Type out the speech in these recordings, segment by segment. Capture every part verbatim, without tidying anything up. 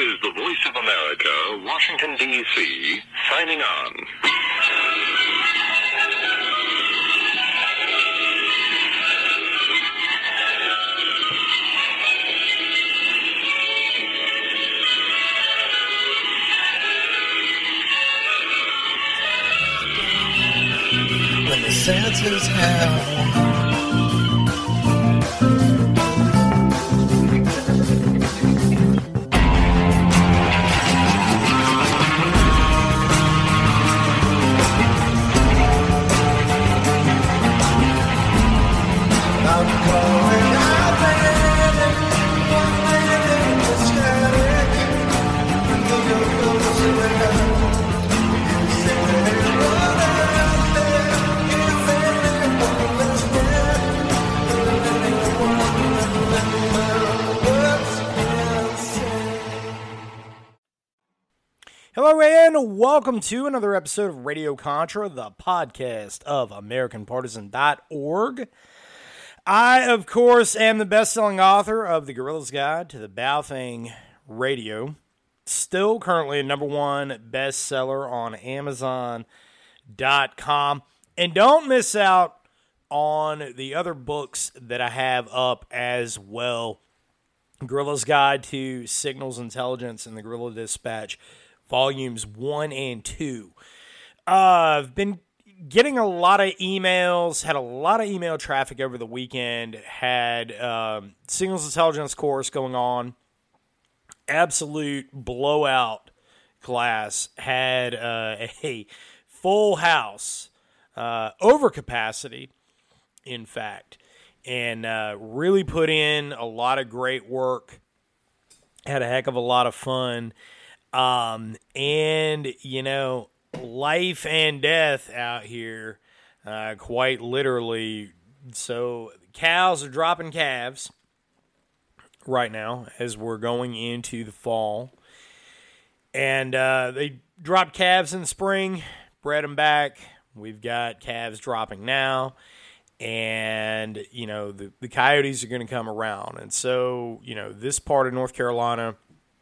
is the Voice of America, Washington, D C, signing on. When the senses have Hello and welcome to another episode of Radio Contra, the podcast of American Partisan dot org. I, of course, am the best-selling author of The Guerrilla's Guide to the Baofeng Radio. Still currently a number one bestseller on Amazon dot com. And don't miss out on the other books that I have up as well. Guerrilla's Guide to Signals Intelligence and The Guerrilla Dispatch, Volumes one and two. Uh, I've been getting a lot of emails, had a lot of email traffic over the weekend, had um, Signals Intelligence course going on, absolute blowout class, had uh, a full house, uh, over capacity, in fact, and uh, really put in a lot of great work, had a heck of a lot of fun. Um, and, you know, life and death out here, uh, quite literally. So cows are dropping calves right now as we're going into the fall. And, uh, they dropped calves in the spring, bred them back. We've got calves dropping now. And, you know, the, the coyotes are going to come around. And so, you know, this part of North Carolina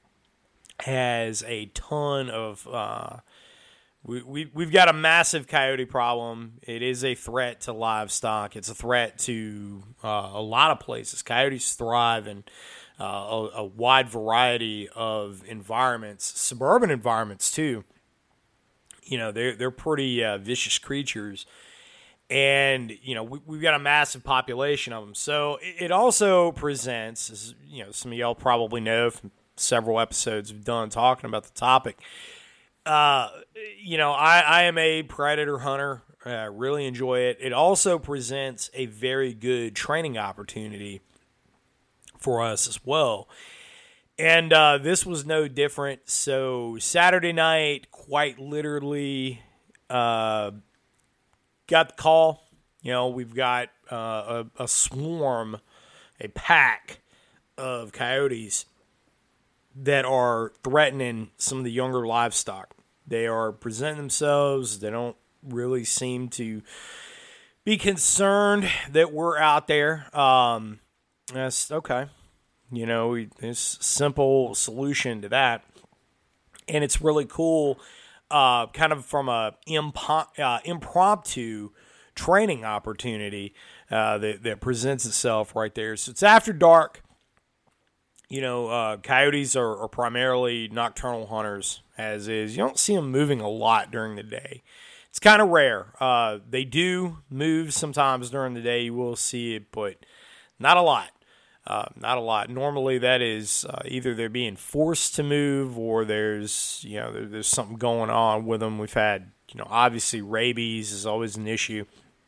has a ton of, uh, we, we, we've got a massive coyote problem. It is a threat to livestock. It's a threat to uh, a lot of places. Coyotes thrive in uh, a, a wide variety of environments, suburban environments too. You know, they're, they're pretty uh, vicious creatures. And, you know, we, we've got a massive population of them. So it, it also presents, as you know, some of y'all probably know from several episodes we've done talking about the topic. Uh, you know, I, I am a predator hunter. I uh, really enjoy it. It also presents a very good training opportunity for us as well. And uh, this was no different. So Saturday night, quite literally, uh, got the call. You know, we've got uh, a, a swarm, a pack of coyotes that are threatening some of the younger livestock. They are presenting themselves. They don't really seem to be concerned that we're out there. Um, that's okay. You know, there's a simple solution to that. And it's really cool, uh, kind of from a impo- uh, impromptu training opportunity uh, that, that presents itself right there. So it's after dark. You know, uh, coyotes are, are primarily nocturnal hunters, as is. You don't see them moving a lot during the day. It's kind of rare. Uh, they do move sometimes during the day. You will see it, but not a lot. Uh, not a lot. Normally, that is uh, either they're being forced to move or there's, you know, there, there's something going on with them. We've had, you know, obviously rabies is always an issue.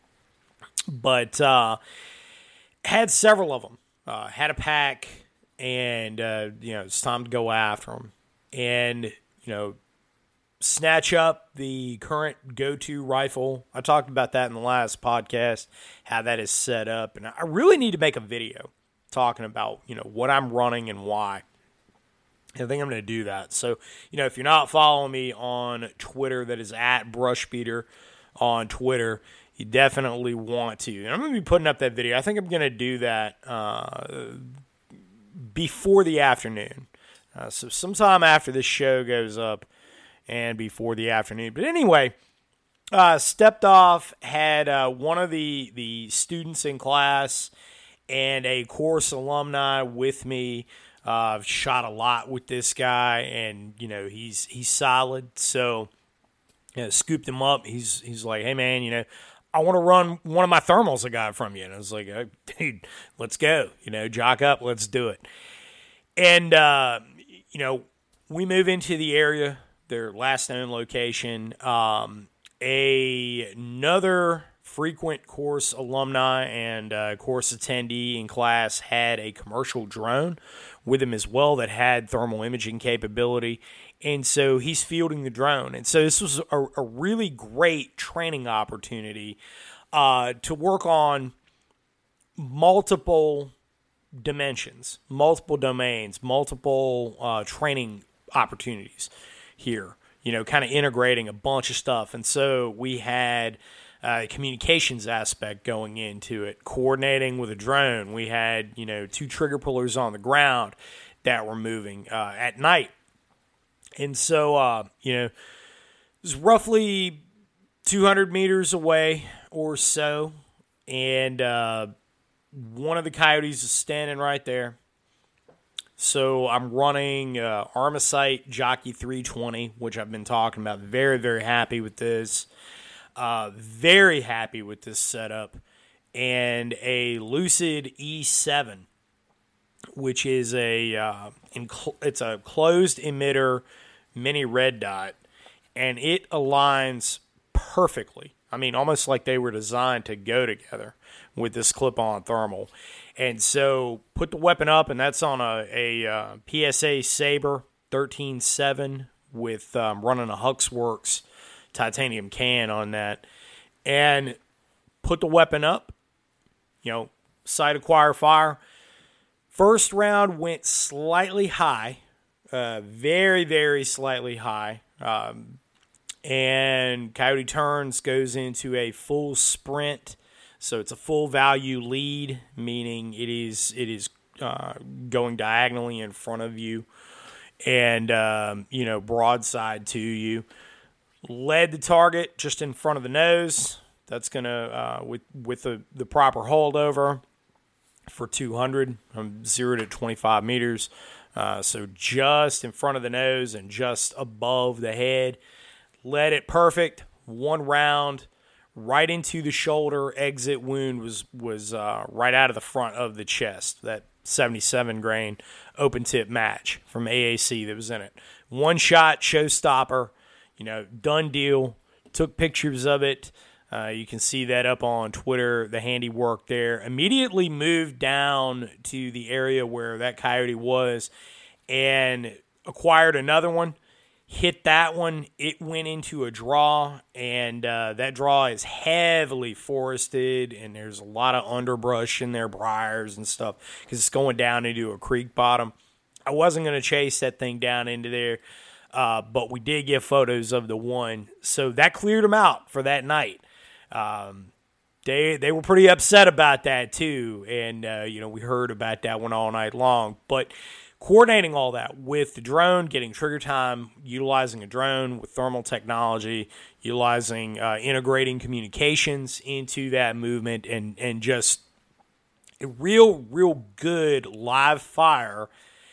But uh, had several of them. Uh, had a pack. And, uh, you know, it's time to go after them. And, you know, snatch up the current go-to rifle. I talked about that in the last podcast, how that is set up. And I really need to make a video talking about, you know, what I'm running and why. I think I'm going to do that. So, you know, if you're not following me on Twitter, that is at Brushbeater on Twitter, you definitely want to. And I'm going to be putting up that video. I think I'm going to do that uh, before the afternoon. Uh, so sometime after this show goes up and before the afternoon. But anyway, uh, stepped off, had uh, one of the, the students in class and a course alumni with me. Uh, I've shot a lot with this guy, and, you know, he's he's solid. So, you know, scooped him up. He's he's like, hey, man, you know, I want to run one of my thermals I got from you. And I was like, oh, dude, let's go. You know, jock up, let's do it. And, uh, you know, we move into the area, their last known location. Um, a, another frequent course alumni and uh, course attendee in class had a commercial drone with him as well that had thermal imaging capability. And so he's fielding the drone. And so this was a, a really great training opportunity uh, to work on multiple dimensions, multiple domains, multiple uh, training opportunities here, you know, kind of integrating a bunch of stuff. And so we had uh, communications aspect going into it, coordinating with a drone. We had, you know, two trigger pullers on the ground that were moving uh, at night. And so, uh, you know, it was roughly two hundred meters away or so, and uh, one of the coyotes is standing right there. So I'm running uh, Armasight Jockey three twenty, which I've been talking about. Very, very happy with this. Uh, very happy with this setup. And a Lucid E seven, which is a uh, inc- it's a closed emitter mini red dot, and it aligns perfectly. I mean, almost like they were designed to go together with this clip-on thermal. And so put the weapon up, and that's on a, a uh, P S A Sabre thirteen seven with um, running a Huxworks titanium can on that. And put the weapon up, you know, sight acquire fire. First round went slightly high, uh, very, very slightly high. Um, and Coyote turns, goes into a full sprint. So it's a full value lead, meaning it is it is uh, going diagonally in front of you and, um, you know, broadside to you. Led the target just in front of the nose. That's going to, uh, with, with the, the proper holdover, for two hundred, from zero to twenty-five meters. Uh, so just in front of the nose and just above the head. Led it perfect. One round, right into the shoulder. Exit wound was, was uh, right out of the front of the chest. That seventy-seven grain open tip match from A A C that was in it. One shot, showstopper, you know, done deal. Took pictures of it. Uh, you can see that up on Twitter, the handiwork there. Immediately moved down to the area where that coyote was and acquired another one. Hit that one. It went into a draw, and uh, that draw is heavily forested, and there's a lot of underbrush in there, briars and stuff, because it's going down into a creek bottom. I wasn't going to chase that thing down into there, uh, but we did get photos of the one. So that cleared them out for that night. Um, they they were pretty upset about that too, and uh, you know, we heard about that one all night long. But coordinating all that with the drone, getting trigger time, utilizing a drone with thermal technology, utilizing uh, integrating communications into that movement, and and just a real real good live fire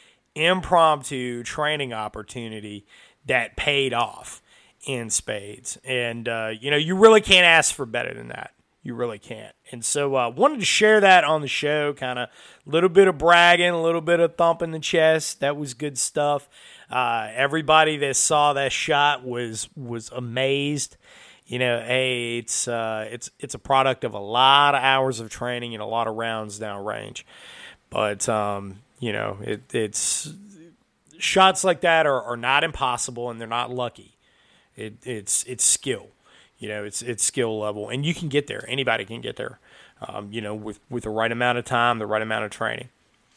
impromptu training opportunity that paid off in spades. And, uh, you know, you really can't ask for better than that. You really can't. And so I uh, wanted to share that on the show, kind of a little bit of bragging, a little bit of thumping the chest. That was good stuff. Uh, everybody that saw that shot was was amazed. You know, hey, it's uh, it's it's a product of a lot of hours of training and a lot of rounds downrange. But, um, you know, it, it's shots like that are, are not impossible, and they're not lucky. It, it's it's skill, you know, it's it's skill level, and you can get there. Anybody can get there, um, you know, with, with the right amount of time, the right amount of training.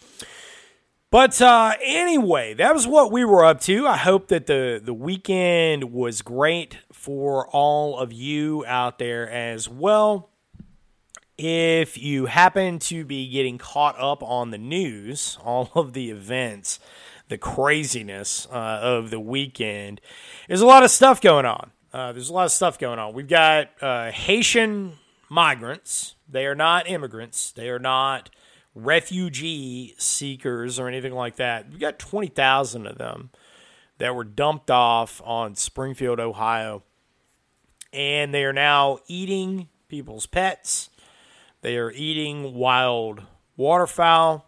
But uh, anyway, that was what we were up to. I hope that the, the weekend was great for all of you out there as well. If you happen to be getting caught up on the news, all of the events the craziness uh, of the weekend, there's a lot of stuff going on. Uh, there's a lot of stuff going on. We've got uh, Haitian migrants. They are not immigrants. They are not refugee seekers or anything like that. We've got twenty thousand of them that were dumped off on Springfield, Ohio. And they are now eating people's pets. They are eating wild waterfowl.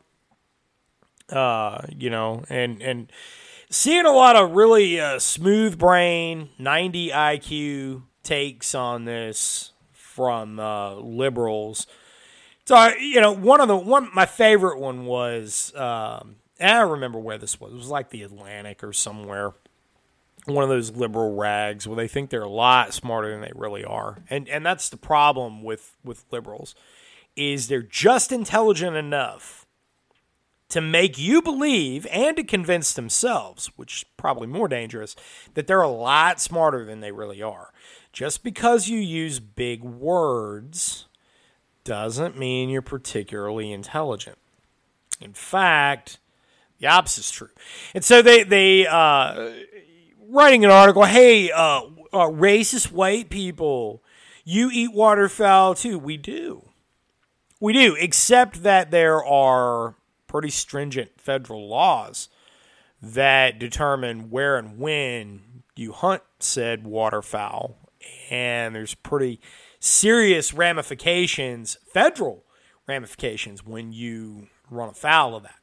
Uh, you know, and, and seeing a lot of really uh, smooth brain, ninety I Q takes on this from uh, liberals. So, you know, one of the one my favorite one was, um, I don't remember where this was. It was like the Atlantic or somewhere. One of those liberal rags where they think they're a lot smarter than they really are. And and that's the problem with, with liberals, is they're just intelligent enough to make you believe and to convince themselves, which is probably more dangerous, that they're a lot smarter than they really are. Just because you use big words doesn't mean you're particularly intelligent. In fact, the opposite is true. And so they, they uh, writing an article, hey, uh, uh, racist white people, you eat waterfowl too. We do. We do, except that there are pretty stringent federal laws that determine where and when you hunt said waterfowl. And there's pretty serious ramifications, federal ramifications, when you run afoul of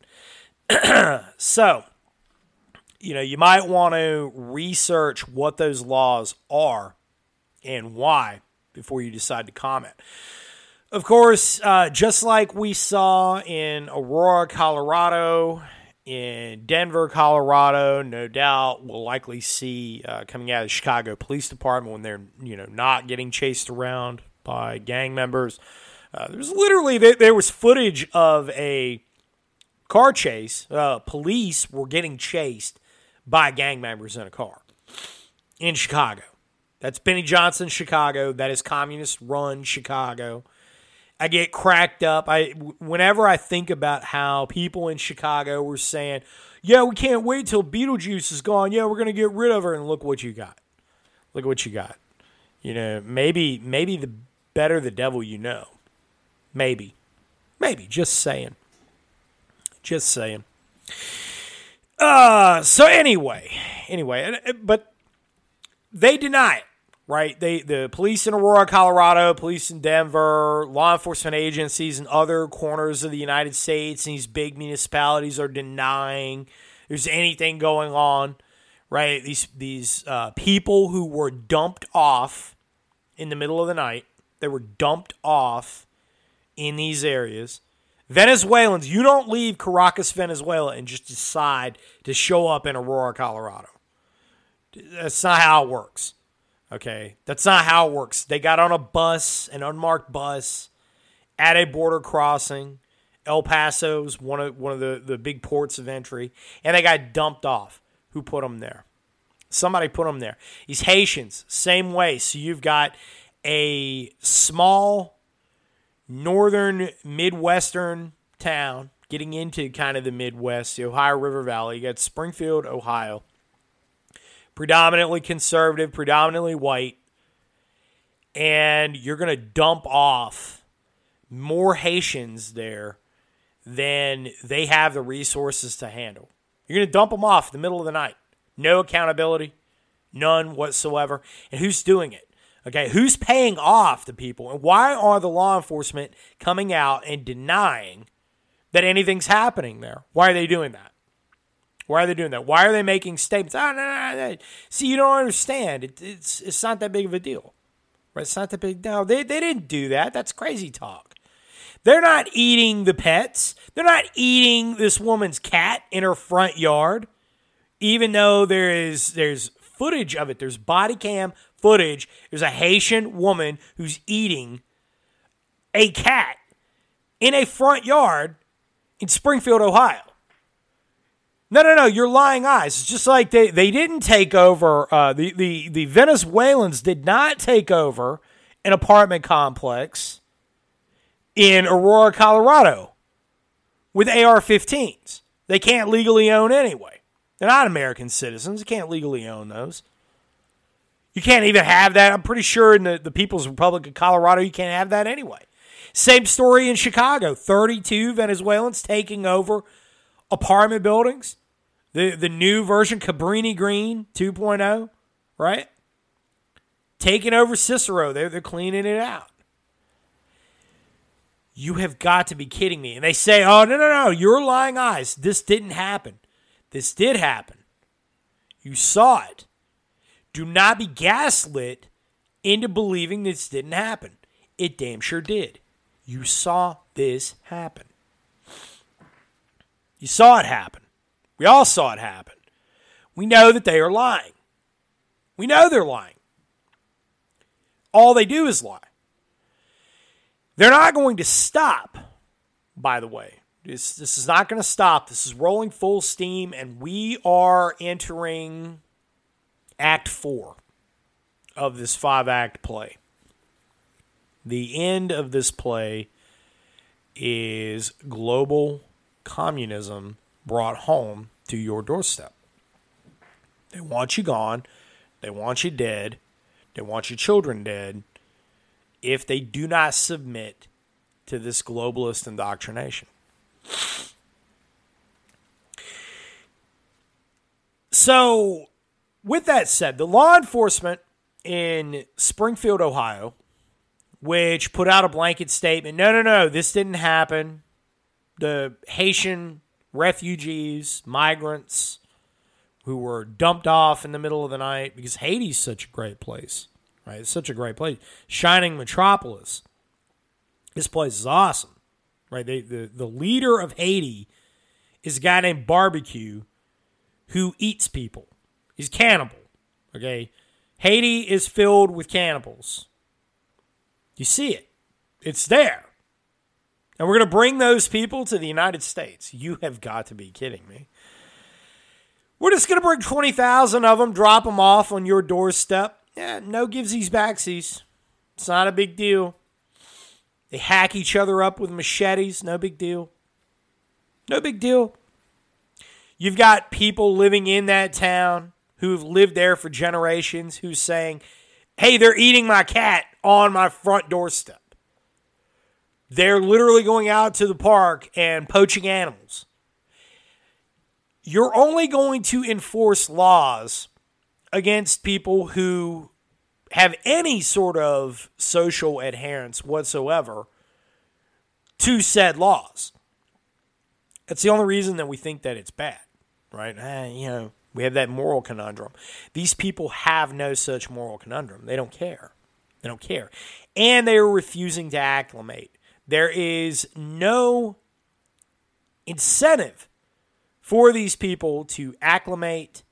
that. So, you know, you might want to research what those laws are and why before you decide to comment. Of course, uh, just like we saw in Aurora, Colorado, in Denver, Colorado, no doubt we'll likely see uh, coming out of the Chicago Police Department when they're, you know, not getting chased around by gang members. Uh, there's literally, there, there was footage of a car chase. Uh, police were getting chased by gang members in a car in Chicago. That's Benny Johnson, Chicago. That is communist-run Chicago. I get cracked up. I whenever I think about how people in Chicago were saying, yeah, we can't wait till Beetlejuice is gone. Yeah, we're going to get rid of her. And look what you got. Look what you got. You know, maybe maybe the better the devil you know. Maybe. Maybe. Just saying. Just saying. Uh, so anyway. Anyway, but they deny it. Right, they the police in Aurora, Colorado, police in Denver, law enforcement agencies in other corners of the United States, and these big municipalities are denying there's anything going on. Right, these these uh, people who were dumped off in the middle of the night, they were dumped off in these areas. Venezuelans, you don't leave Caracas, Venezuela, and just decide to show up in Aurora, Colorado. That's not how it works. Okay, that's not how it works. They got on a bus, an unmarked bus, at a border crossing. El Paso's one of one of the, the big ports of entry, and they got dumped off. Who put them there? Somebody put them there. These Haitians, same way. So you've got a small northern Midwestern town getting into kind of the Midwest, the Ohio River Valley. You got Springfield, Ohio. Predominantly conservative, predominantly white, and you're going to dump off more Haitians there than they have the resources to handle. You're going to dump them off in the middle of the night. No accountability, none whatsoever. And who's doing it? Okay, who's paying off the people? And why are the law enforcement coming out and denying that anything's happening there? Why are they doing that? Why are they doing that? Why are they making statements? Oh, no, no, no. See, you don't understand. It, it's it's not that big of a deal. Right? It's not that big. No, they, they didn't do that. That's crazy talk. They're not eating the pets. They're not eating this woman's cat in her front yard, even though there is there's footage of it. There's body cam footage. There's a Haitian woman who's eating a cat in a front yard in Springfield, Ohio. No, no, no, you're lying eyes. It's just like they, they didn't take over, uh, the, the, the Venezuelans did not take over an apartment complex in Aurora, Colorado with A R fifteens. They can't legally own anyway. They're not American citizens. You can't legally own those. You can't even have that. I'm pretty sure in the, the People's Republic of Colorado, you can't have that anyway. Same story in Chicago. thirty-two Venezuelans taking over apartment buildings. The, the new version, Cabrini Green two point oh, right? Taking over Cicero. They're, they're cleaning it out. You have got to be kidding me. And they say, oh, no, no, no, you're lying eyes. This didn't happen. This did happen. You saw it. Do not be gaslit into believing this didn't happen. It damn sure did. You saw this happen. You saw it happen. We all saw it happen. We know that they are lying. We know they're lying. All they do is lie. They're not going to stop, by the way. This, this is not going to stop. This is rolling full steam, and we are entering Act four of this five-act play. The end of this play is global communism brought home to your doorstep. They want you gone. They want you dead. They want your children dead if they do not submit to this globalist indoctrination. So, with that said, the law enforcement in Springfield, Ohio, which put out a blanket statement, no, no, no, this didn't happen. The Haitian refugees, migrants who were dumped off in the middle of the night, because Haiti's such a great place, right? It's such a great place. Shining metropolis. This place is awesome, right? They, the, the leader of Haiti is a guy named Barbecue who eats people. He's cannibal, okay? Haiti is filled with cannibals. You see it. It's there. And we're going to bring those people to the United States. You have got to be kidding me. We're just going to bring twenty thousand of them, drop them off on your doorstep. Yeah, no givesies backsies. It's not a big deal. They hack each other up with machetes. No big deal. No big deal. You've got people living in that town who've lived there for generations who's saying, hey, they're eating my cat on my front doorstep. They're literally going out to the park and poaching animals. You're only going to enforce laws against people who have any sort of social adherence whatsoever to said laws. That's the only reason that we think that it's bad, right? Eh, you know, we have that moral conundrum. These people have no such moral conundrum. They don't care. They don't care. And they are refusing to acclimate. There is no incentive for these people to acclimate,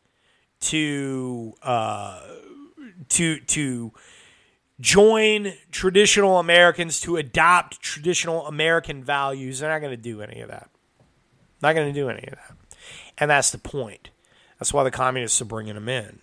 to uh, to to join traditional Americans, to adopt traditional American values. They're not going to do any of that. Not going to do any of that. And that's the point. That's why the communists are bringing them in.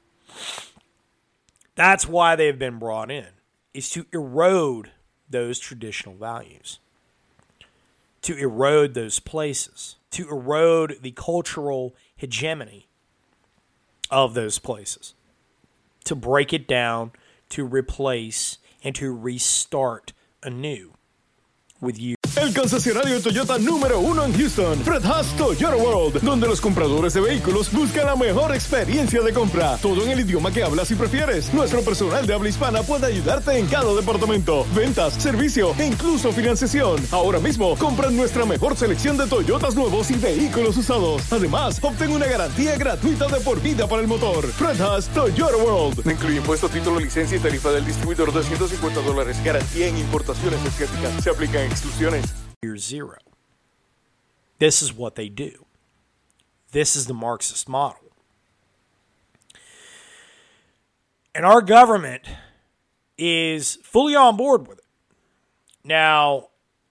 That's why they've been brought in, is to erode those traditional values, to erode those places, to erode the cultural hegemony of those places, to break it down, to replace, and to restart anew with you. El concesionario Toyota número uno en Houston, Fred Haas Toyota World, donde los compradores de vehículos buscan la mejor experiencia de compra. Todo en el idioma que hablas y prefieres. Nuestro personal de habla hispana puede ayudarte en cada departamento, ventas, servicio e incluso financiación. Ahora mismo, compra nuestra mejor selección de Toyotas nuevos y vehículos usados. Además, obtén una garantía gratuita de por vida para el motor. Fred Haas Toyota World. No incluye impuesto, título, licencia y tarifa del distribuidor, doscientos cincuenta dólares. Garantía en importaciones estéticas. Se aplican exclusiones. Year zero. This is what they do. This is the Marxist model. And our government is fully on board with it. Now,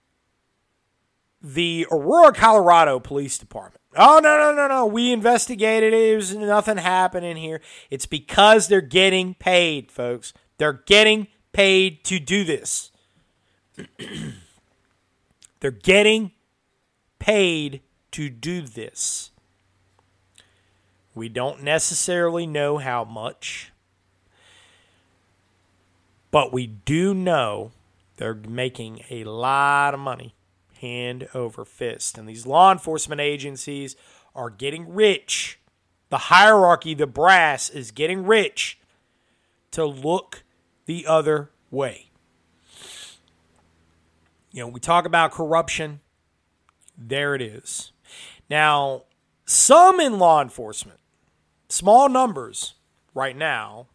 the Aurora, Colorado Police Department. Oh, no, no, no, no. We investigated it. There's nothing happening here. It's because they're getting paid, folks. They're getting paid to do this. They're getting paid to do this. We don't necessarily know how much, but we do know they're making a lot of money hand over fist. And these law enforcement agencies are getting rich. The hierarchy, the brass, is getting rich to look the other way. You know, we talk about corruption. There it is. Now, some in law enforcement, small numbers right now,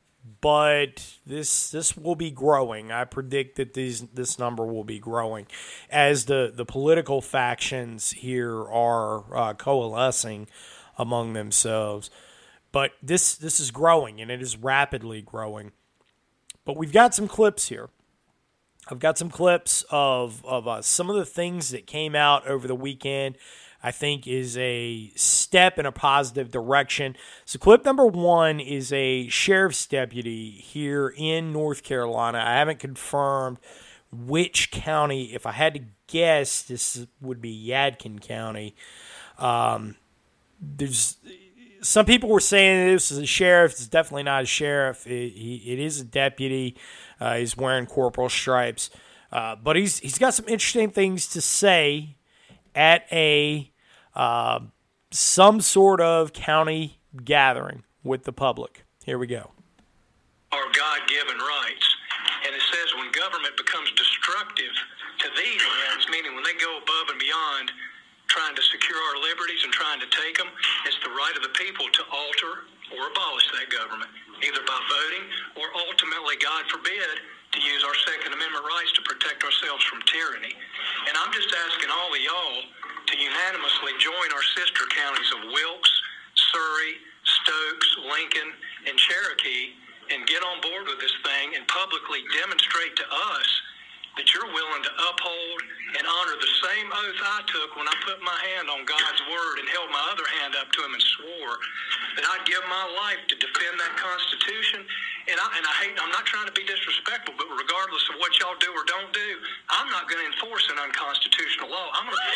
but this this will be growing. I predict that these this number will be growing as the, the political factions here are uh, coalescing among themselves. But this this is growing, and it is rapidly growing. But we've got some clips here. I've got some clips of, of uh, some of the things that came out over the weekend I think is a step in a positive direction. So clip number one is a sheriff's deputy here in North Carolina. I haven't confirmed which county. If I had to guess, this would be Yadkin County. Um, there's some people were saying this is a sheriff. It's definitely not a sheriff. It, he, it is a deputy. Uh, he's wearing corporal stripes. Uh, but he's he's got some interesting things to say at a uh, some sort of county gathering with the public. Here we go. Our God-given rights. And it says when government becomes destructive to these ends, meaning when they go above and beyond trying to secure our liberties and trying to take them, it's the right of the people to alter or abolish that government, either by voting or ultimately, God forbid, to use our Second Amendment rights to protect ourselves from tyranny. And I'm just asking all of y'all to unanimously join our sister counties of Wilkes, Surrey, Stokes, Lincoln, and Cherokee and get on board with this thing and publicly demonstrate to us that you're willing to uphold and honor the same oath I took when I put my hand on God's word and held my other hand up to him and swore that I'd give my life to defend that Constitution. And I, and I hate, I'm not trying to be disrespectful, but regardless of what y'all do or don't do, I'm not going to enforce an unconstitutional law. I'm going to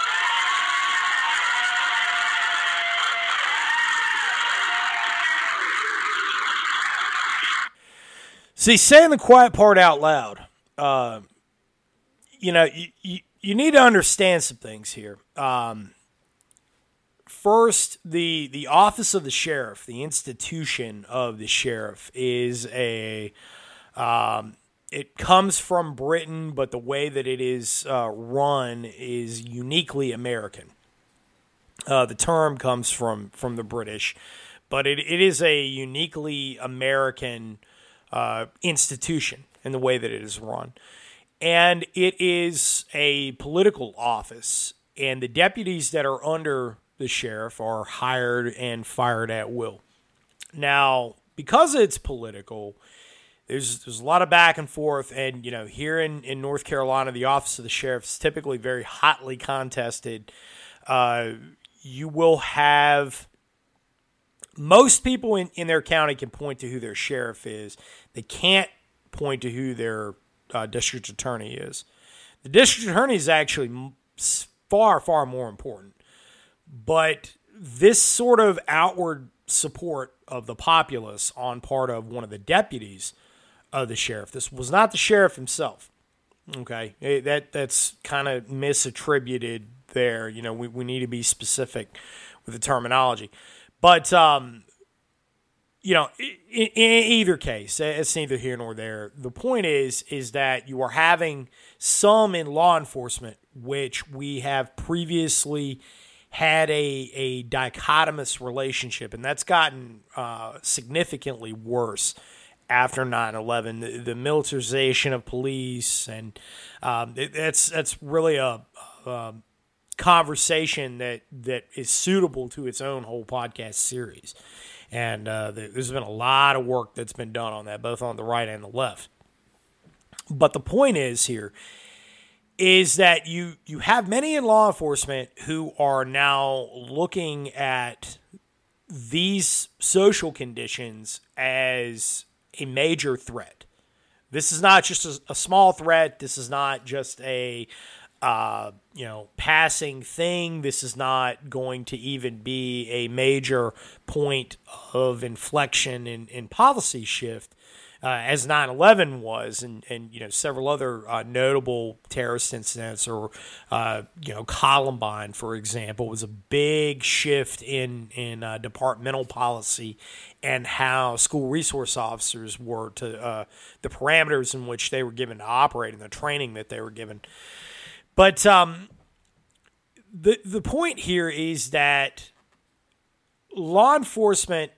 See, saying the quiet part out loud, uh, you know, you, you, you need to understand some things here. Um, first, the the office of the sheriff, the institution of the sheriff, is a um, it comes from Britain, but the way that it is uh, run is uniquely American. Uh, the term comes from from the British, but it, it is a uniquely American uh, institution in the way that it is run. And it is a political office, and the deputies that are under the sheriff are hired and fired at will. Now, because it's political, there's there's a lot of back and forth, and you know, here in, in North Carolina, the office of the sheriff is typically very hotly contested. Uh, you will have most people in, in their county can point to who their sheriff is. They can't point to who their Uh, district attorney is. The district attorney is actually far, far more important. But this sort of outward support of the populace on part of one of the deputies of the sheriff, this was not the sheriff himself. Okay, it, that that's kind of misattributed there. You know, we, we need to be specific with the terminology. But um, you know, in, in either case, it's neither here nor there. The point is, is that you are having some in law enforcement, which we have previously had a, a dichotomous relationship, and that's gotten uh, significantly worse after nine eleven. The, the militarization of police, and um, it, that's that's really a, a conversation that that is suitable to its own whole podcast series. And uh, there's been a lot of work that's been done on that, both on the right and the left. But the point is here is that you you have many in law enforcement who are now looking at these social conditions as a major threat. This is not just a, a small threat. This is not just a uh, you know, passing thing. This is not going to even be a major point of inflection in, in policy shift, uh, as nine eleven was, and, and you know, several other uh, notable terrorist incidents, or uh, you know, Columbine, for example, was a big shift in in uh, departmental policy and how school resource officers were to uh, the parameters in which they were given to operate and the training that they were given. But um, the the point here is that law enforcement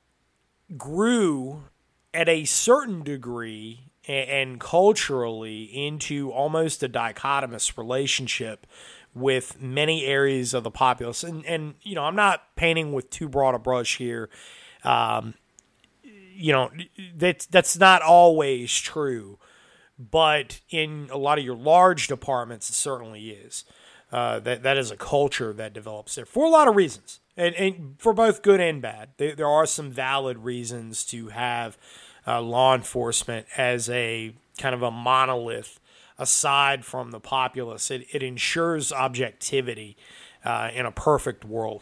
grew at a certain degree and, and culturally into almost a dichotomous relationship with many areas of the populace. And, and you know, I'm not painting with too broad a brush here. Um, you know, that's, that's not always true. But in a lot of your large departments, it certainly is. Uh, that that is a culture that develops there for a lot of reasons, and, and for both good and bad. There, there are some valid reasons to have uh, law enforcement as a kind of a monolith aside from the populace. It, it ensures objectivity uh, in a perfect world.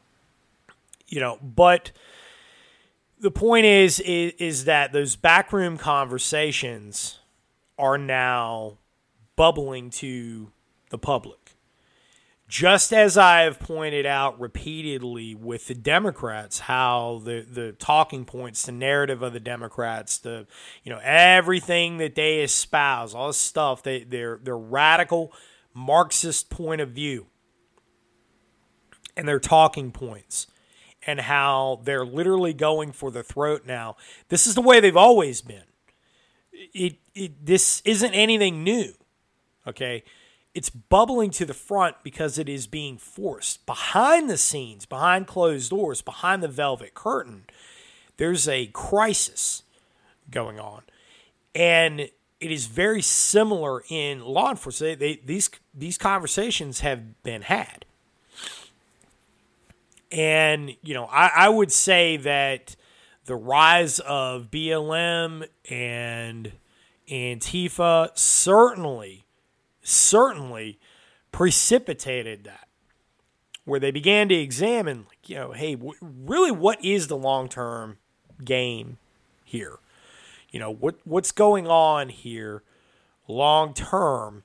You know, but the point is, is, is that those backroom conversations are now bubbling to the public. Just as I have pointed out repeatedly with the Democrats, how the, the talking points, the narrative of the Democrats, the you know everything that they espouse, all this stuff, they their their radical Marxist point of view and their talking points, and how they're literally going for the throat now. This is the way they've always been. It it this isn't anything new, okay? It's bubbling to the front because it is being forced. Behind the scenes, behind closed doors, behind the velvet curtain, there's a crisis going on. And it is very similar in law enforcement. They, they, these, these conversations have been had. And, you know, I, I would say that the rise of B L M and Antifa certainly certainly precipitated that, where they began to examine, like, you know, hey, w- really, what is the long-term game here? You know, what what's going on here long-term?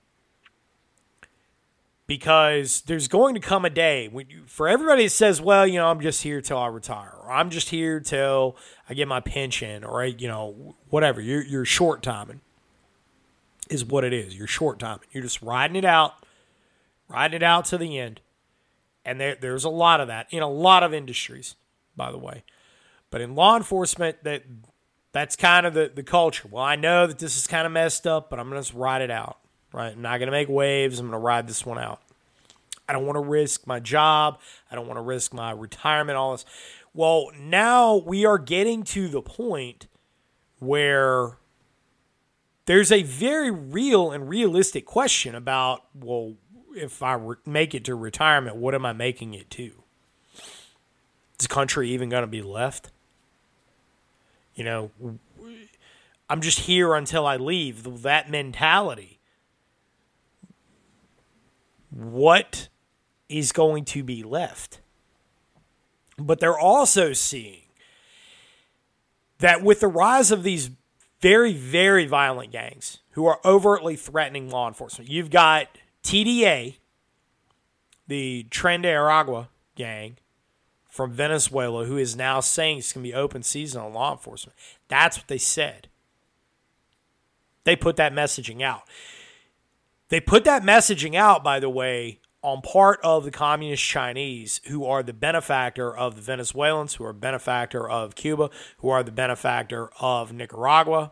Because there's going to come a day when you, for everybody that says, well, you know, I'm just here till I retire, or I'm just here till I get my pension, or, you know, whatever, you're, you're short-timing. Is what it is. You're short timing. You're just riding it out, riding it out to the end. And there, there's a lot of that in a lot of industries, by the way. But in law enforcement, that that's kind of the, the culture. Well, I know that this is kind of messed up, but I'm going to just ride it out. Right? I'm not going to make waves. I'm going to ride this one out. I don't want to risk my job. I don't want to risk my retirement, all this. Well, now we are getting to the point where there's a very real and realistic question about, well, if I re- make it to retirement, what am I making it to? Is the country even going to be left? You know, I'm just here until I leave. That mentality. What is going to be left? But they're also seeing that with the rise of these very, very violent gangs who are overtly threatening law enforcement. You've got T D A, the Tren de Aragua gang from Venezuela, who is now saying it's going to be open season on law enforcement. That's what they said. They put that messaging out. They put that messaging out, by the way, on part of the communist Chinese, who are the benefactor of the Venezuelans, who are benefactor of Cuba, who are the benefactor of Nicaragua,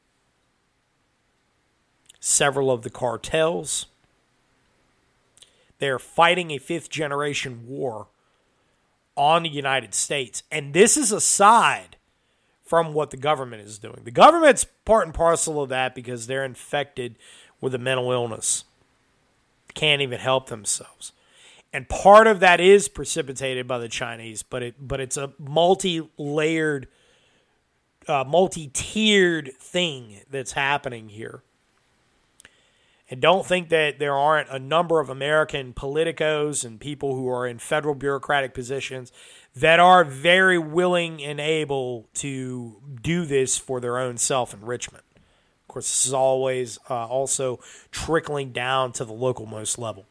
several of the cartels. They're fighting a fifth-generation war on the United States. And this is aside from what the government is doing. The government's part and parcel of that because they're infected with a mental illness. Can't even help themselves. And part of that is precipitated by the Chinese, but it but it's a multi-layered, uh, multi-tiered thing that's happening here. And don't think that there aren't a number of American politicos and people who are in federal bureaucratic positions that are very willing and able to do this for their own self-enrichment. Of course, this is always uh, also trickling down to the local most level.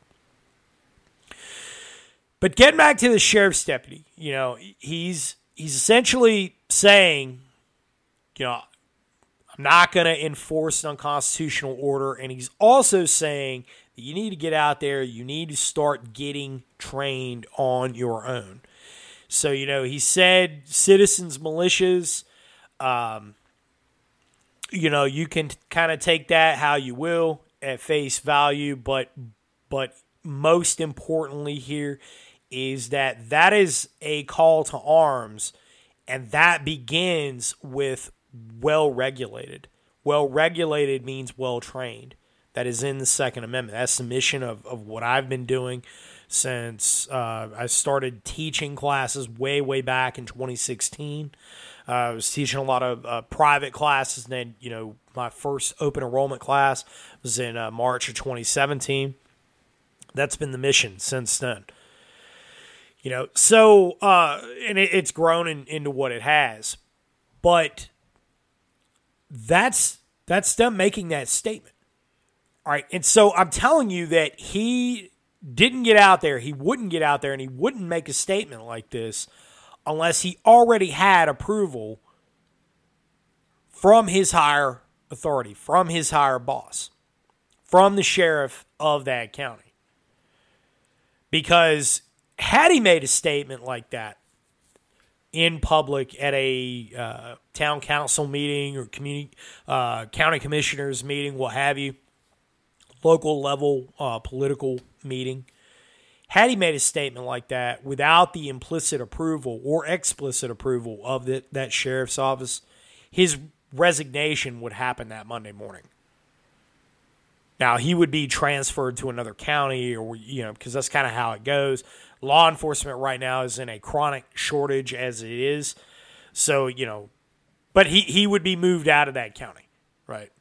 But getting back to the sheriff's deputy, you know, he's he's essentially saying, you know, I'm not going to enforce an unconstitutional order. And he's also saying that you need to get out there. You need to start getting trained on your own. So, you know, he said citizens militias, um, you know, you can kind of take that how you will at face value. But, but most importantly here is that that is a call to arms. And that begins with well-regulated. Well-regulated means well-trained. That is in the Second Amendment. That's the mission of, of what I've been doing since uh, I started teaching classes way, way back in twenty sixteen. Uh, I was teaching a lot of uh, private classes, and then, you know, my first open enrollment class was in uh, March of twenty seventeen. That's been the mission since then. You know, so, uh, and it, it's grown in, into what it has. But That's that's them making that statement. All right, and so I'm telling you that he didn't get out there, he wouldn't get out there, and he wouldn't make a statement like this unless he already had approval from his higher authority, from his higher boss, from the sheriff of that county. Because had he made a statement like that in public at a uh, town council meeting or community uh, county commissioners meeting, what have you, local level uh, political meeting, had he made a statement like that without the implicit approval or explicit approval of the, that sheriff's office, his resignation would happen that Monday morning. Now, he would be transferred to another county, or, you know, because that's kind of how it goes. Law enforcement right now is in a chronic shortage as it is. So, you know, but he, he would be moved out of that county, right?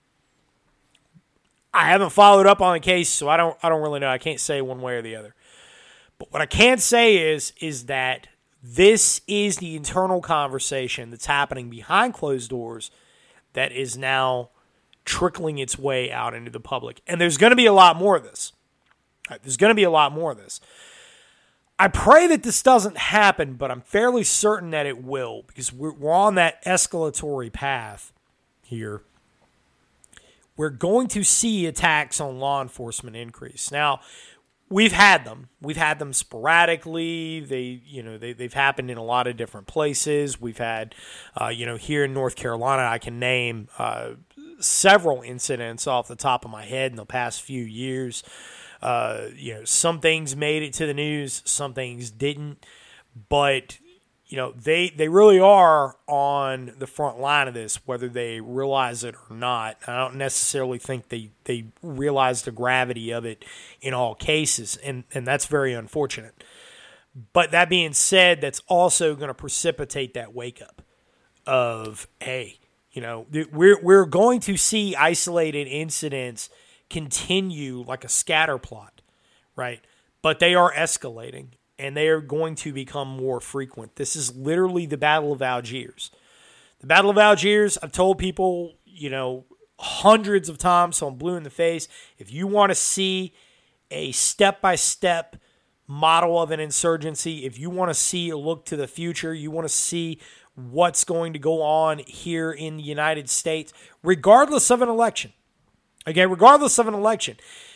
I haven't followed up on the case, so I don't I don't really know. I can't say one way or the other. But what I can say is, is that this is the internal conversation that's happening behind closed doors that is now trickling its way out into the public. And there's going to be a lot more of this. Right, there's going to be a lot more of this. I pray that this doesn't happen, but I'm fairly certain that it will, because we're, we're on that escalatory path here. We're going to see attacks on law enforcement increase. Now, we've had them. We've had them sporadically. They, you know, they, they've happened in a lot of different places. We've had, uh, you know, here in North Carolina, I can name uh, several incidents off the top of my head in the past few years. Uh, you know, some things made it to the news, some things didn't, but, you know, they, they really are on the front line of this, whether they realize it or not. I don't necessarily think they, they realize the gravity of it in all cases, and, and that's very unfortunate. But that being said, that's also going to precipitate that wake up of, hey, you know, we're, we're going to see isolated incidents continue like a scatter plot, right? But they are escalating, and they are going to become more frequent. This is literally the Battle of Algiers. The Battle of Algiers, I've told people, you know, hundreds of times, so I'm blue in the face. If you want to see a step-by-step model of an insurgency, if you want to see a look to the future, you want to see what's going to go on here in the United States, regardless of an election, Okay, regardless of an election,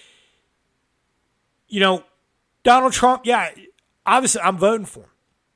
you know, Donald Trump, yeah, obviously I'm voting for him.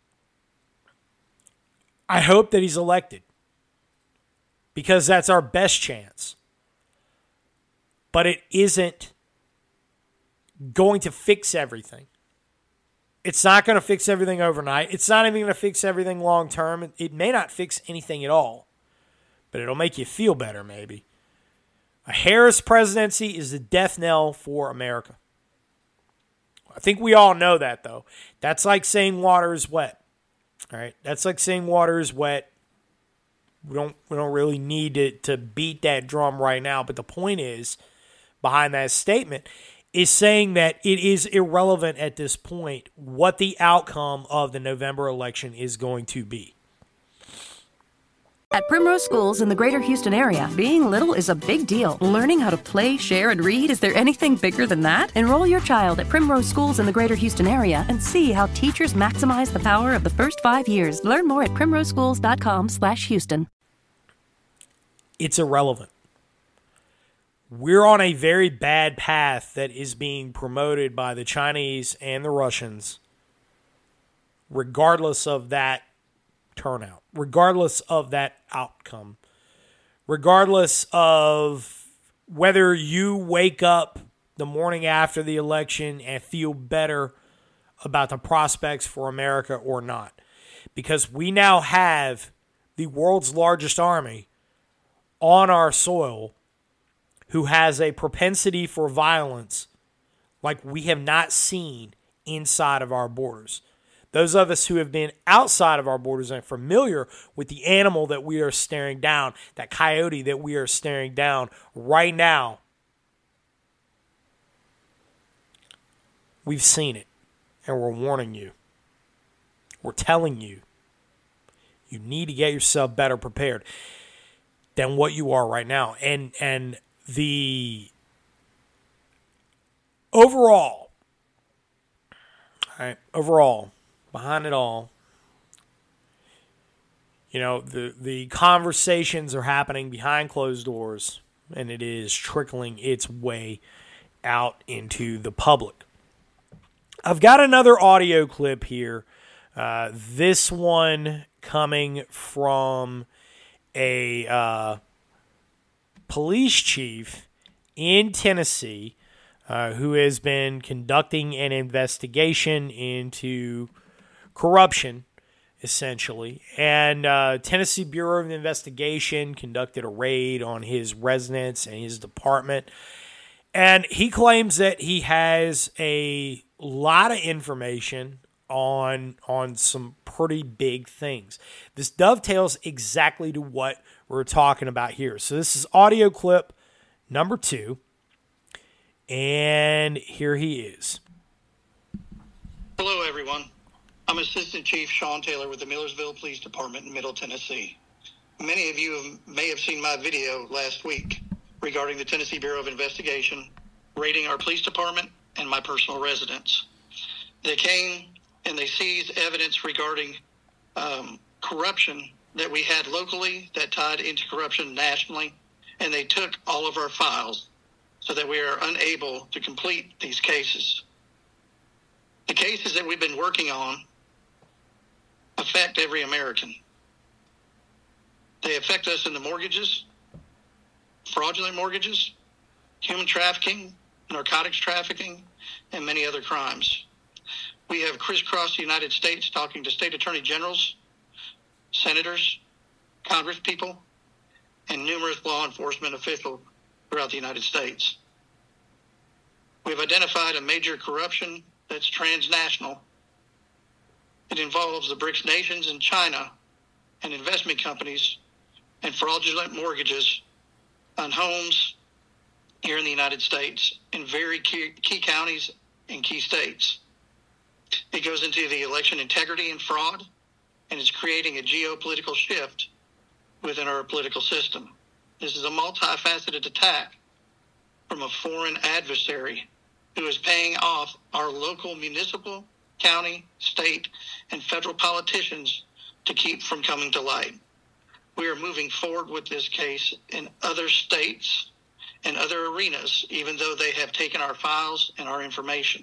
I hope that he's elected because that's our best chance. But it isn't going to fix everything. It's not going to fix everything overnight. It's not even going to fix everything long term. It may not fix anything at all, but it'll make you feel better maybe. A Harris presidency is the death knell for America. I think we all know that, though. That's like saying water is wet. All right, that's like saying water is wet. We don't we don't really need to, to beat that drum right now. But the point is, behind that statement, is saying that it is irrelevant at this point what the outcome of the November election is going to be. At Primrose Schools in the greater Houston area, being little is a big deal. Learning how to play, share, and read, is there anything bigger than that? Enroll your child at Primrose Schools in the greater Houston area and see how teachers maximize the power of the first five years. Learn more at primroseschools.com slash Houston. It's irrelevant. We're on a very bad path that is being promoted by the Chinese and the Russians, regardless of that turnout, regardless of that outcome, regardless of whether you wake up the morning after the election and feel better about the prospects for America or not. Because we now have the world's largest army on our soil who has a propensity for violence like we have not seen inside of our borders. Those of us who have been outside of our borders and familiar with the animal that we are staring down, that coyote that we are staring down right now, we've seen it, and we're warning you. We're telling you, you need to get yourself better prepared than what you are right now. And and the overall, all right, overall, behind it all, you know, the, the conversations are happening behind closed doors, and it is trickling its way out into the public. I've got another audio clip here. Uh, this one coming from a uh, police chief in Tennessee uh, who has been conducting an investigation into corruption, essentially. And uh, Tennessee Bureau of Investigation conducted a raid on his residence and his department. And he claims that he has a lot of information on, on some pretty big things. This dovetails exactly to what we're talking about here. So this is audio clip number two. And here he is. Hello, everyone. I'm Assistant Chief Sean Taylor with the Millersville Police Department in Middle Tennessee. Many of you may have seen my video last week regarding the Tennessee Bureau of Investigation raiding our police department and my personal residence. They came and they seized evidence regarding um, corruption that we had locally that tied into corruption nationally, and they took all of our files so that we are unable to complete these cases. The cases that we've been working on affect every American. They affect us in the mortgages, fraudulent mortgages, human trafficking, narcotics trafficking, and many other crimes. We have crisscrossed the United States talking to state attorney generals, senators, congresspeople, and numerous law enforcement officials throughout the United States. We've identified a major corruption that's transnational. It involves the BRICS nations and China and investment companies and fraudulent mortgages on homes here in the United States in very key, key counties and key states. It goes into the election integrity and fraud, and it's creating a geopolitical shift within our political system. This is a multifaceted attack from a foreign adversary who is paying off our local municipal, county, state, and federal politicians to keep from coming to light. We are moving forward with this case in other states and other arenas, even though they have taken our files and our information.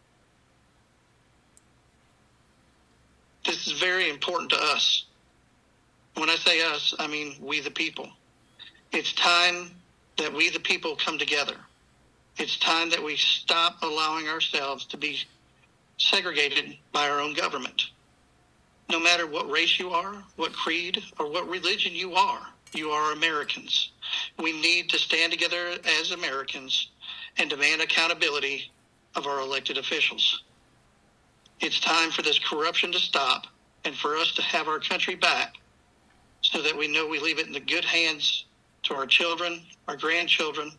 This is very important to us. When I say us, I mean we the people. It's time that we the people come together. It's time that we stop allowing ourselves to be segregated by our own government. No matter what race you are, what creed, or what religion you are, you are Americans. We need to stand together as Americans and demand accountability of our elected officials. It's time for this corruption to stop and for us to have our country back so that we know we leave it in the good hands to our children, our grandchildren,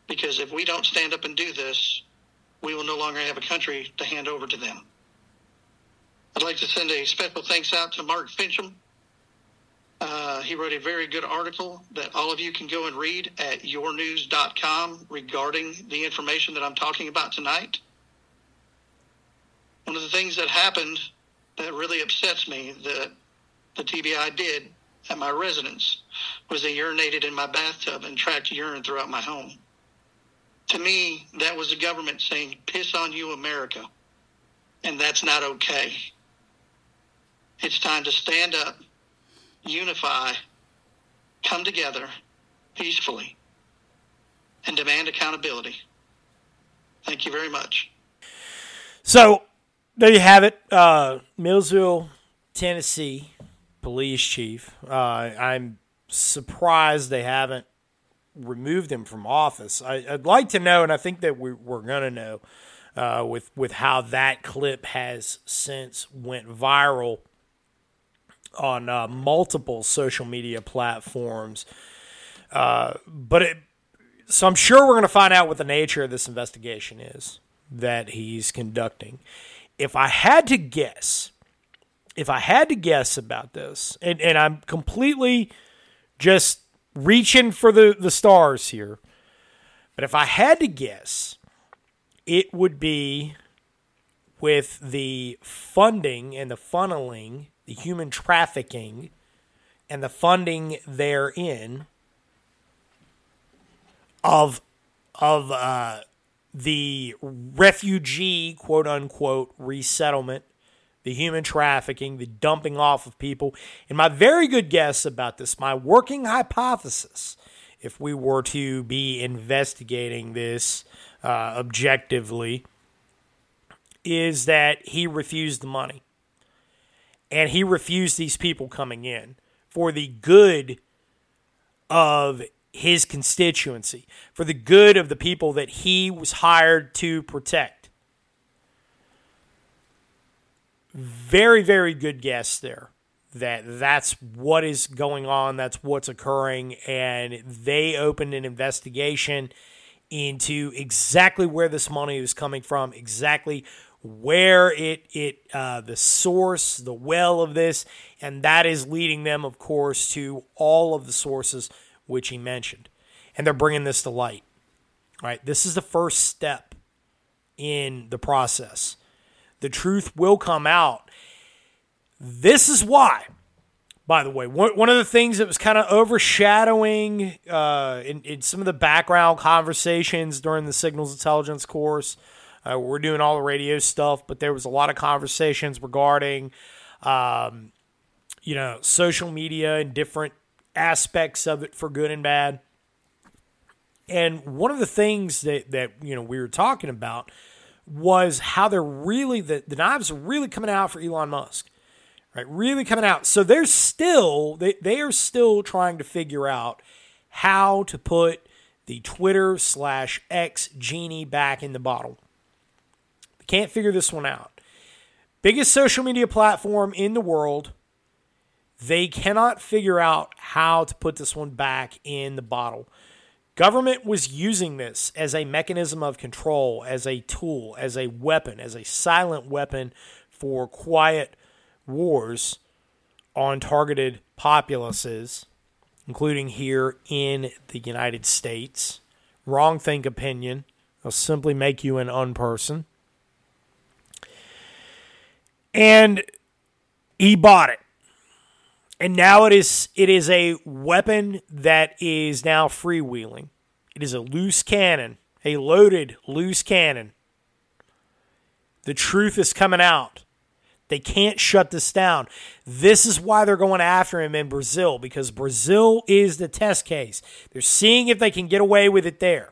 because if we don't stand up and do this, we will no longer have a country to hand over to them. I'd like to send a special thanks out to Mark Fincham. Uh, he wrote a very good article that all of you can go and read at your news dot com regarding the information that I'm talking about tonight. One of the things that happened that really upsets me that the T B I did at my residence was they urinated in my bathtub and tracked urine throughout my home. To me, that was the government saying, piss on you, America. And that's not okay. It's time to stand up, unify, come together peacefully, and demand accountability. Thank you very much. So, there you have it. Uh, Millsville, Tennessee police chief. Uh, I'm surprised they haven't removed him from office. I, I'd like to know, and I think that we, we're going to know, uh, with, with how that clip has since went viral on uh, multiple social media platforms. Uh, but it, so I'm sure we're going to find out what the nature of this investigation is that he's conducting. If I had to guess, if I had to guess about this, and, and I'm completely just reaching for the, the stars here, but if I had to guess, it would be with the funding and the funneling, the human trafficking, and the funding therein of of uh, the refugee, quote-unquote, resettlement, the human trafficking, the dumping off of people. And my very good guess about this, my working hypothesis, if we were to be investigating this uh, objectively, is that he refused the money. And he refused these people coming in for the good of his constituency, for the good of the people that he was hired to protect. Very, very good guess there that that's what is going on, that's what's occurring, and they opened an investigation into exactly where this money is coming from, exactly where it it uh, the source, the well of this, and that is leading them, of course, to all of the sources which he mentioned. And they're bringing this to light. All right, this is the first step in the process. The truth will come out. This is why, by the way, one of the things that was kind of overshadowing uh, in, in some of the background conversations during the signals intelligence course, uh, we're doing all the radio stuff, but there was a lot of conversations regarding, um, you know, social media and different aspects of it for good and bad. And one of the things that, that you know we were talking about was how they're really, the, the knives are really coming out for Elon Musk, right? Really coming out. So they're still, they, they are still trying to figure out how to put the Twitter slash X genie back in the bottle. They can't figure this one out. Biggest social media platform in the world. They cannot figure out how to put this one back in the bottle. Government was using this as a mechanism of control, as a tool, as a weapon, as a silent weapon for quiet wars on targeted populaces, including here in the United States. Wrong think opinion. They'll simply make you an unperson. And he bought it. And now it is it is a weapon that is now freewheeling. It is a loose cannon, a loaded loose cannon. The truth is coming out. They can't shut this down. This is why they're going after him in Brazil, because Brazil is the test case. They're seeing if they can get away with it there.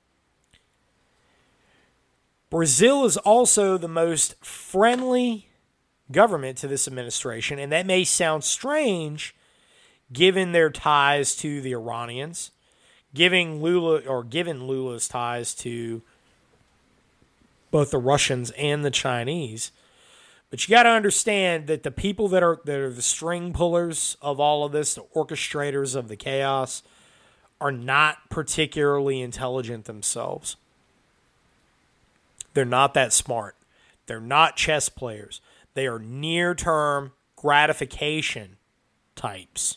Brazil is also the most friendly government to this administration, and that may sound strange given their ties to the Iranians, giving Lula or given Lula's ties to both the Russians and the Chinese. But you got to understand that the people that are that are the string pullers of all of this, the orchestrators of the chaos, are not particularly intelligent themselves. They're not that smart. They're not chess players. They are near-term gratification types.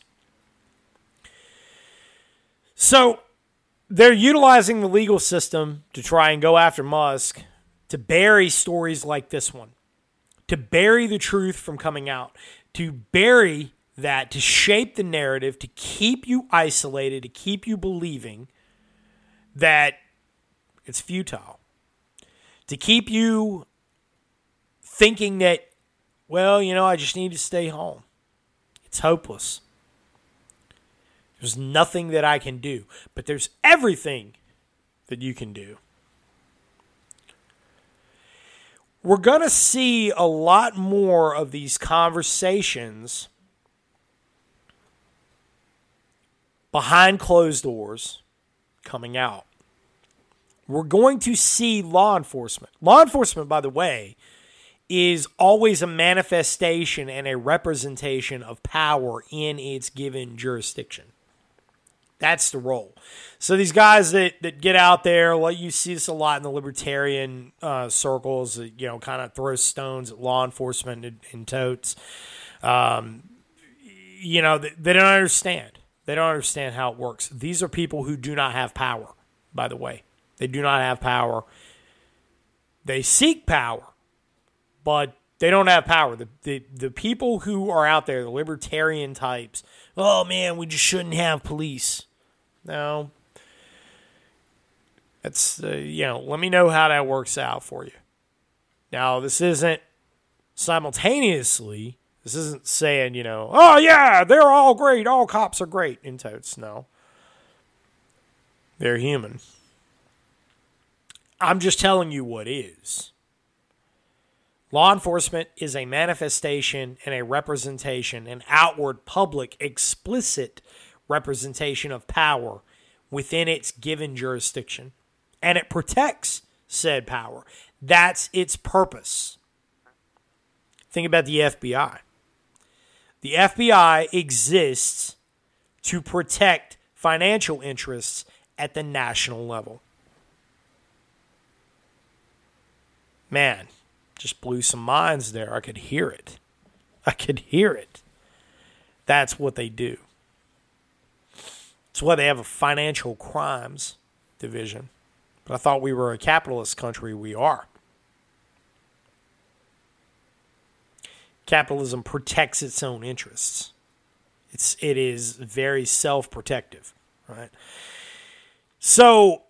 So they're utilizing the legal system to try and go after Musk, to bury stories like this one, to bury the truth from coming out, to bury that, to shape the narrative, to keep you isolated, to keep you believing that it's futile, to keep you thinking that, well, you know, I just need to stay home. It's hopeless. There's nothing that I can do, but there's everything that you can do. We're going to see a lot more of these conversations behind closed doors coming out. We're going to see law enforcement. Law enforcement, by the way, is always a manifestation and a representation of power in its given jurisdiction. That's the role. So these guys that, that get out there, like you see this a lot in the libertarian uh, circles, that, you know, kind of throw stones at law enforcement and, and totes. Um, you know, they, they don't understand. They don't understand how it works. These are people who do not have power, by the way. They do not have power. They seek power, but they don't have power. The, the the people who are out there, the libertarian types, oh man, we just shouldn't have police. No. That's, uh, you know, let me know how that works out for you. Now, this isn't simultaneously, this isn't saying, you know, oh yeah, they're all great, all cops are great in totes. No. They're human. I'm just telling you what is. Law enforcement is a manifestation and a representation, an outward, public, explicit representation of power within its given jurisdiction. And it protects said power. That's its purpose. Think about the F B I. The F B I exists to protect financial interests at the national level. Man, just blew some minds there. I could hear it. I could hear it. That's what they do. That's why they have a financial crimes division. But I thought we were a capitalist country. We are. Capitalism protects its own interests. It's it is very self-protective, right? So,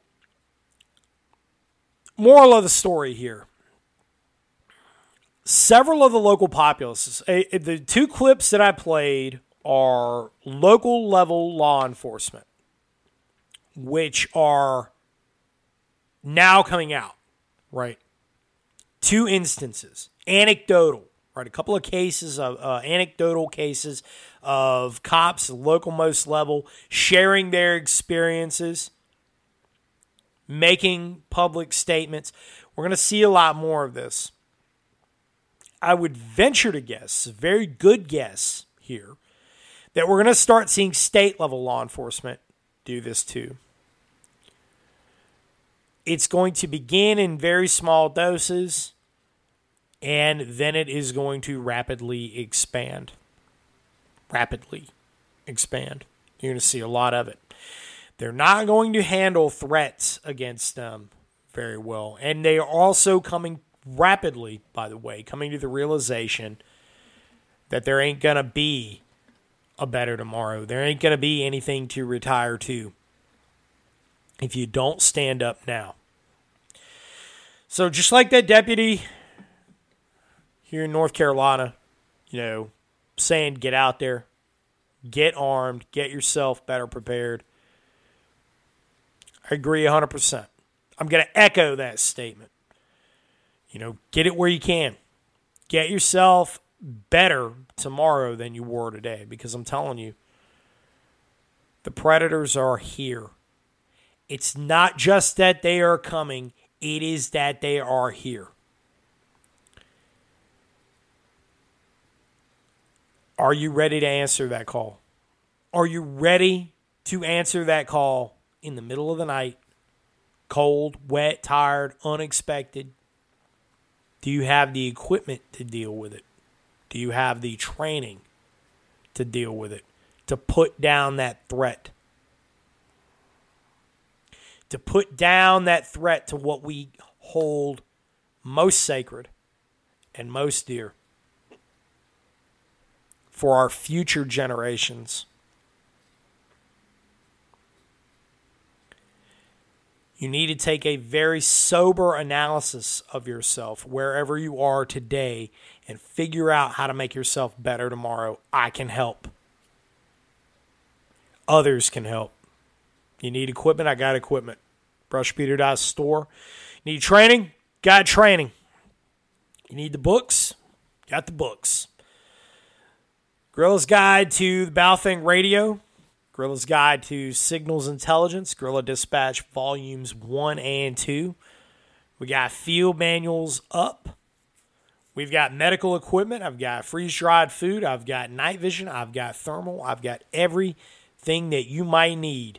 moral of the story here. Several of the local populaces, the two clips that I played are local level law enforcement, which are now coming out, right? Two instances, anecdotal, right? A couple of cases of uh, anecdotal cases of cops at the local most level sharing their experiences, making public statements. We're going to see a lot more of this. I would venture to guess, a very good guess here, that we're going to start seeing state-level law enforcement do this too. It's going to begin in very small doses, and then it is going to rapidly expand. Rapidly expand. You're going to see a lot of it. They're not going to handle threats against them very well, and they are also coming rapidly, by the way, coming to the realization that there ain't going to be a better tomorrow. There ain't going to be anything to retire to if you don't stand up now. So just like that deputy here in North Carolina, you know, saying get out there, get armed, get yourself better prepared. I agree one hundred percent. I'm going to echo that statement. You know, get it where you can. Get yourself better tomorrow than you were today, because I'm telling you, the predators are here. It's not just that they are coming, it is that they are here. Are you ready to answer that call? Are you ready to answer that call in the middle of the night, cold, wet, tired, unexpected? Do you have the equipment to deal with it? Do you have the training to deal with it? To put down that threat? To put down that threat to what we hold most sacred and most dear for our future generations. You need to take a very sober analysis of yourself wherever you are today and figure out how to make yourself better tomorrow. I can help. Others can help. You need equipment? I got equipment. brush beater dot store. Need training? Got training. You need the books? Got the books. Guerrilla's Guide to the Baofeng Radio. Guerrilla's Guide to Signals Intelligence. Guerrilla Dispatch Volumes one and two. We got field manuals up. We've got medical equipment. I've got freeze-dried food. I've got night vision. I've got thermal. I've got everything that you might need.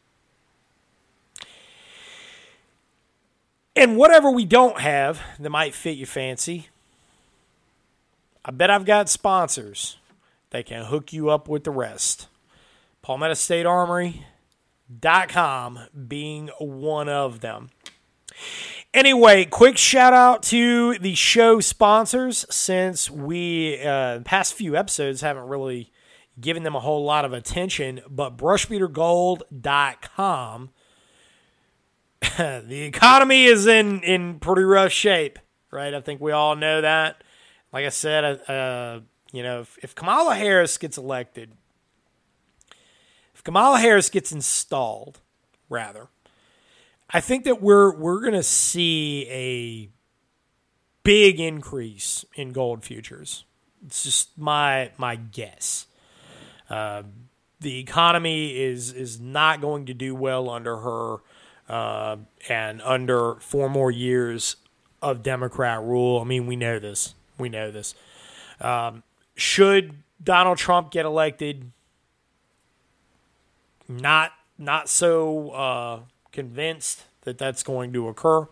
And whatever we don't have that might fit your fancy, I bet I've got sponsors that can hook you up with the rest. Palmetto State Armory dot com being one of them. Anyway, quick shout out to the show sponsors, since we, uh, past few episodes, haven't really given them a whole lot of attention, but brush beater gold dot com. The economy is in, in pretty rough shape, right? I think we all know that. Like I said, uh, you know, if, if Kamala Harris gets elected, if Kamala Harris gets installed, rather, I think that we're we're going to see a big increase in gold futures. It's just my my guess. Uh, the economy is is not going to do well under her, uh, and under four more years of Democrat rule. I mean, we know this. We know this. Um, should Donald Trump get elected? Not not so uh, convinced that that's going to occur,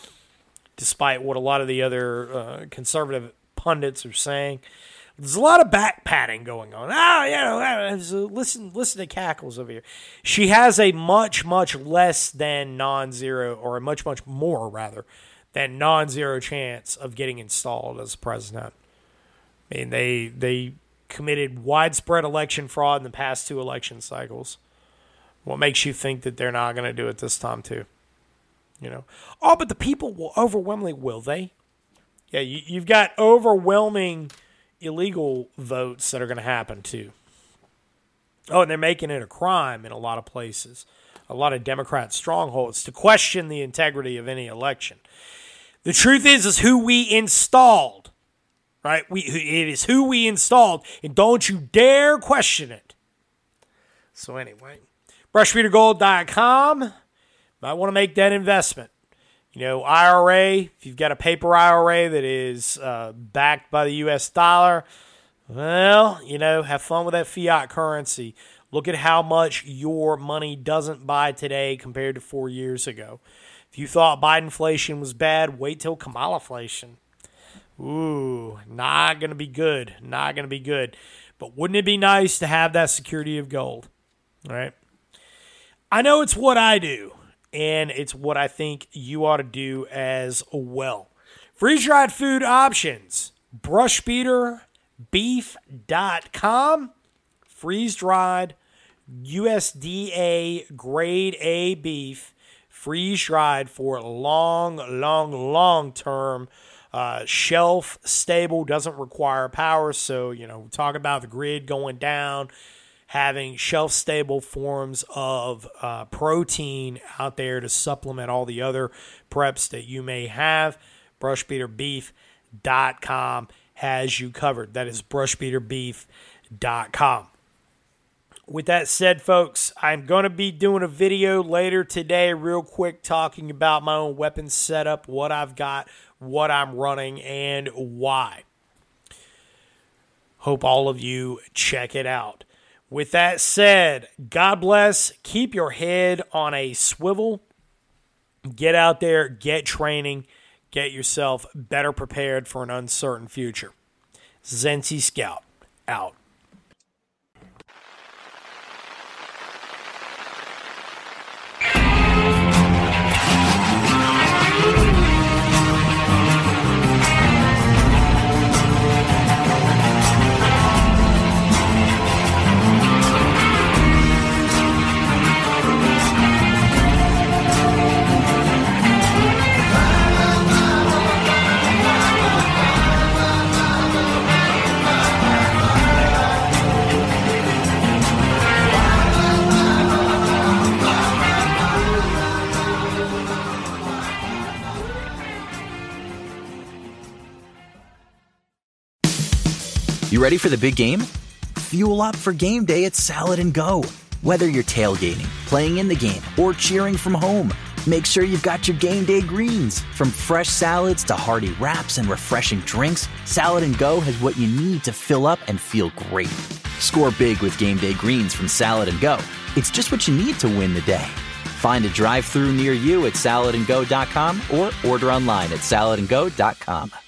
despite what a lot of the other uh, conservative pundits are saying. There's a lot of back patting going on. Ah, you know, listen, listen to Cackles over here. She has a much, much less than non-zero, or a much, much more rather than non-zero chance of getting installed as president. I mean, they they committed widespread election fraud in the past two election cycles. What makes you think that they're not going to do it this time too? You know, oh, but the people will overwhelmingly, will they? Yeah, you, you've got overwhelming illegal votes that are going to happen too. Oh, and they're making it a crime in a lot of places, a lot of Democrat strongholds, to question the integrity of any election. The truth is, is who we installed, right? We it is who we installed, and don't you dare question it. So anyway, brush beater gold dot com. Might want to make that investment. You know, I R A, if you've got a paper I R A that is uh, backed by the U S dollar, well, you know, have fun with that fiat currency. Look at how much your money doesn't buy today compared to four years ago. If you thought Bidenflation was bad, wait till Kamalaflation. Ooh, not going to be good. Not going to be good. But wouldn't it be nice to have that security of gold? All right. I know it's what I do, and it's what I think you ought to do as well. Freeze-dried food options. brush beater beef dot com. Freeze-dried U S D A grade A beef. Freeze-dried for long, long, long-term. Uh, shelf stable, doesn't require power. So, you know, talk about the grid going down. Having shelf-stable forms of uh, protein out there to supplement all the other preps that you may have. brush beater beef dot com has you covered. That is brush beater beef dot com. With that said, folks, I'm going to be doing a video later today real quick talking about my own weapons setup, what I've got, what I'm running, and why. Hope all of you check it out. With that said, God bless. Keep your head on a swivel. Get out there, get training, get yourself better prepared for an uncertain future. Zenzi Scout, out. You ready for the big game? Fuel up for game day at Salad and Go. Whether you're tailgating, playing in the game, or cheering from home, make sure you've got your game day greens. From fresh salads to hearty wraps and refreshing drinks, Salad and Go has what you need to fill up and feel great. Score big with game day greens from Salad and Go. It's just what you need to win the day. Find a drive-thru near you at salad and go dot com or order online at salad and go dot com.